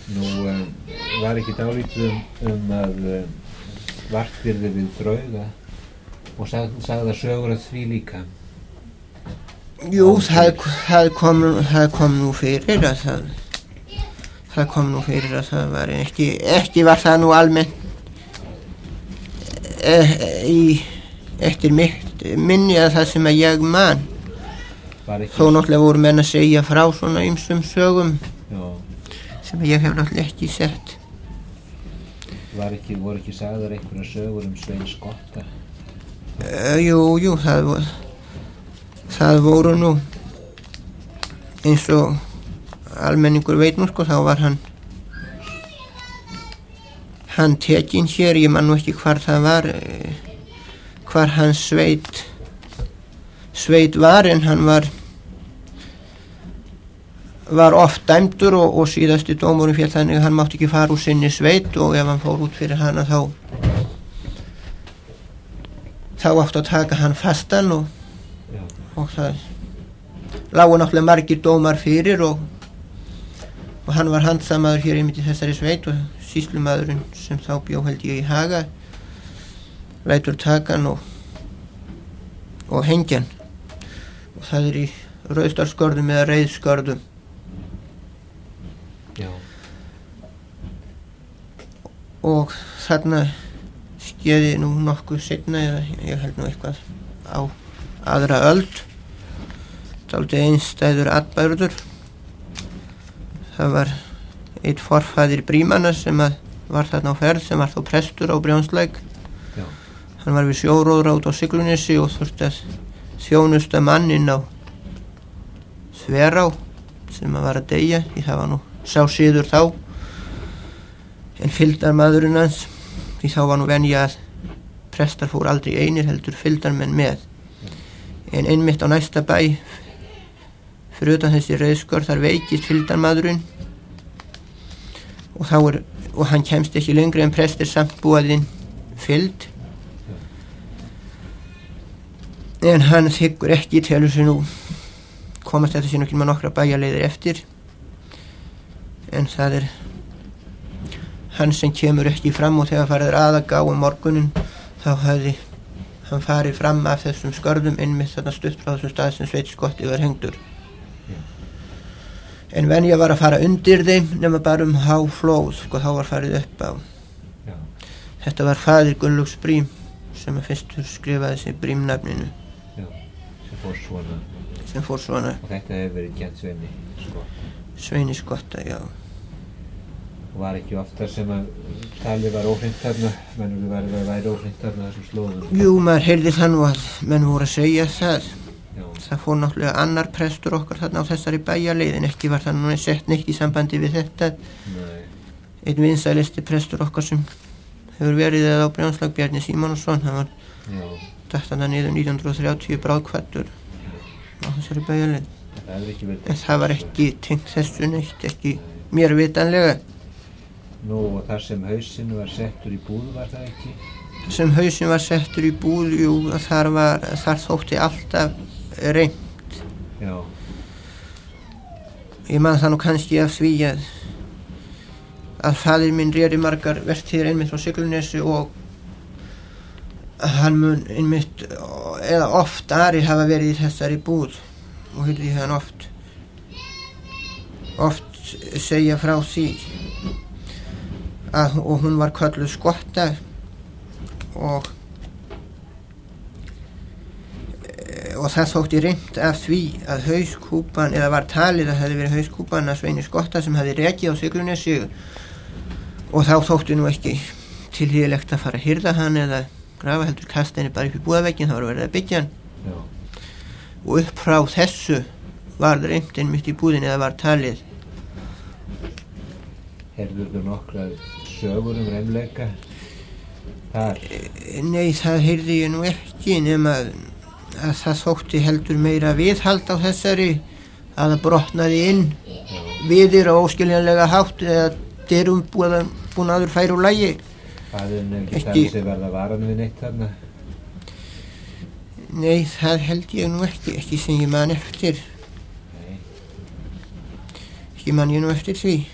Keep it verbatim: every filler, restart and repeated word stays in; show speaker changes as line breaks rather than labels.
Nú um, var ekki dálítið um, um að um, vart yrði við drauga og sag, sagða sögur að því líka?
Jú, það, það, kom, það kom nú fyrir að það, það kom nú fyrir að það var ekki, ekki var það nú almennt e, í, eftir mitt minni að það sem að ég man. Þó náttúrulega voru menn að segja frá svona ýmsum sögum Já. Sem ég hef náttúrulega ekki sett.
Var ekki, voru ekki sagðar einhverja sögur um Svein skotta?
Uh, jú, jú, það voru, það voru nú eins og almenningur veit nú sko, þá var hann, hann tekinn hér, ég man nú ekki hvar það var, hvar hann sveit, sveit var, en hann var, var oft dæmdur og, og síðasti dómurinn féll þannig að hann mátti ekki fara úr sinni sveit og ef hann fór út fyrir hana þá þá átti að taka hann fastan og, og það lágu náttúrulega margir dómar fyrir og, og hann var handsamaður hér einmitt í þessari sveit og sýslumaðurinn sem þá bjó held ég í Haga lætur taka hann og, og hengja hann og það er í rauðstarskörðum eða reiðskörðum.
Já.
Og þarna skeiði nú nokkuð seinna eða ég held nú eitthvað á aðra öld dálítið einstæður atburður. Það var einn forfaðir Brímanna sem að var þarna á ferð sem var þá prestur á Brjánslæk.
Já.
Hann var við sjóróðra út á Siglunesi og þurfti að þjónusta manninn á Þverá sem að var að deyja, því það var nú sá síður þá en fylgdarmaðurinn hans, því þá var nú venja að prestar fór aldrei einir heldur fylgdarmenn með en einmitt á næsta bæ fyrir utan þessi reiðskör þar veikist fylgdarmaðurinn og þá er og hann kemst ekki lengri en prestir samt búaðinn fylgd en hann þiggur ekki telur sig nú komast þetta sín okkur með nokkra bæjarleiðir eftir en það er hann sem kemur ekki fram og þegar farið að gá um morgunin þá hafði hann farið fram af þessum skörðum einmitt þarna stutt frá þessum stað sem Sveinn skotti var hengdur yeah. En venja var að fara undir þeim nema bara um háflóð sko þá var farið upp á yeah. Þetta var faðir Gunnlaugs Brím sem að fyrstur skrifaði sig Brímnafninu
yeah. sem fór svona
sem fór svona
og þetta hefur verið kennt Sveini skotta
Sveini skotta, já
og var ekki ofta sem að talið var óhreint þarna menn var að væri óhreint þarna þessum slóðum
Jú, maður heyrði það nú að menn voru að segja það
já.
Það fór náttúrulega annar prestur okkar þarna á þessari bæjarleið en ekki var það nú sett neitt í sambandi við þetta
Nei.
Einn vinsælisti prestur okkar sem hefur verið á Brjánslæk Bjarni Símonarson hann var datt hann niður nítján hundruð og þrjátíu bráðkvaddur á þessari bæjarleið en það var ekki tengt þessu neitt ekki mér vitanlega
Nú og þar sem hausinn var settur í búð var það ekki?
Þar sem hausinn var settur í búð, jú, þar var, þar þótti alltaf reynt.
Já.
Ég man það nú kannski af því að, að faðir minn réri margar vertíðir einmitt frá Siglunesi og hann mun einmitt, eða oft Ari hafa verið í þessari búð og hyrði hann oft, oft segja frá því. Að, og hún var kölluð skotta og og það þótti reynt af því að hauskúpan eða var talið að það hefði verið hauskúpan að Sveini skotta sem hefði rekið á Siglunesi og þá þótti nú ekki tilhýðilegt að fara að hirða hann eða grafa heldur kasta henni bara upp í búðaveginn það var verið að byggja hann
Já.
Og upp frá þessu var reynt einmitt í búðin eða var talið
Heyrður þú nokkra sögur um reimleika þar?
Nei, það heyrði ég nú ekki nema að það þótti heldur meira viðhald á þessari að það brotnaði inn Já. Viðir á óskiljanlega hátt eða dyrum búin aður færi úr lagi
Faðirinn er ekki þannig sem verða varan við neitt þarna?
Nei, það held ég nú ekki ekki sem ég man eftir
Nei
Ekki man ég nú eftir því